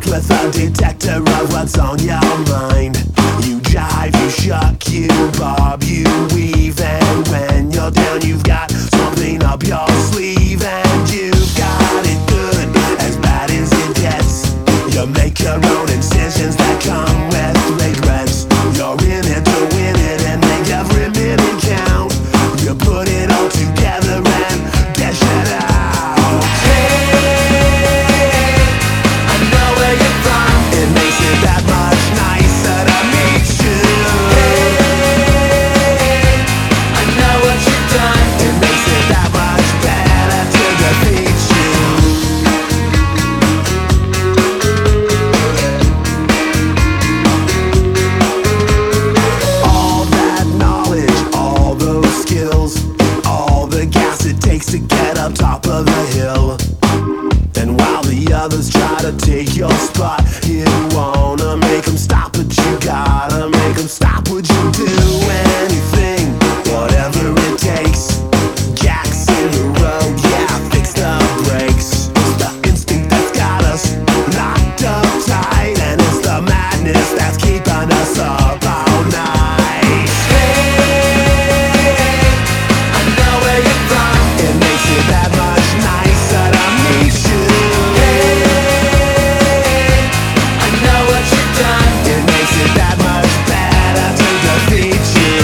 with a detector of what's on your mind. You jive, you shuck, you bob, you weave, and when you're down you've got something up your sleeve. And you've got it good, as bad as it gets. You make your own incisions that come with regrets. You're in it to win it and make every minute count. You put it all together and dash it out. Hey, I know where you're from. It makes it that much nicer to meet you. Hey, I know what you've done. It makes it that much better to defeat you. All that knowledge, all those skills, all the gas it takes to get up top of the hill. And while the others try to take your spot, you wanna make them stop, but you gotta make them stop. Would you do anything, whatever it takes? Jacks in the road, yeah, fix the brakes. It's the instinct that's got us locked up tight, and it's the madness that's keeping us up all night. Hey, I know where you're from. It makes it that much nicer to meet you. Hey, I know what you've done. It makes it that much better to defeat you.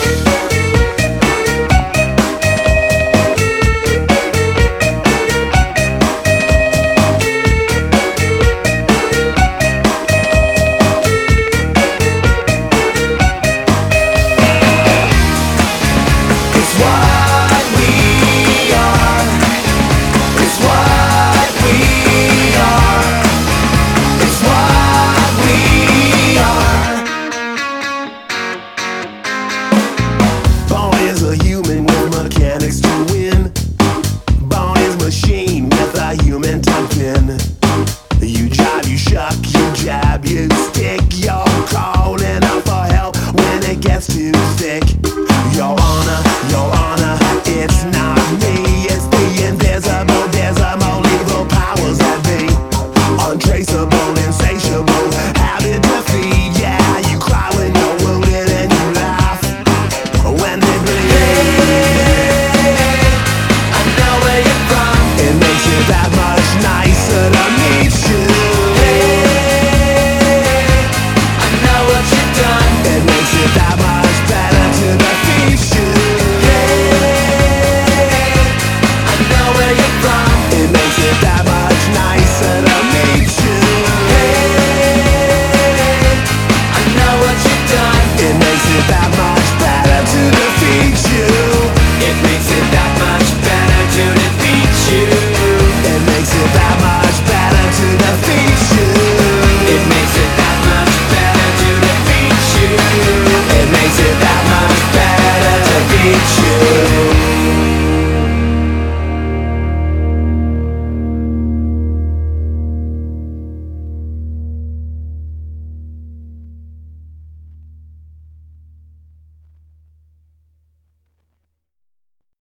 It's what we are. It's what we are. It's what we are. Born is a human with mechanics to win. Born is machine with a human tongue pin. You jive, you shuck, you jab, you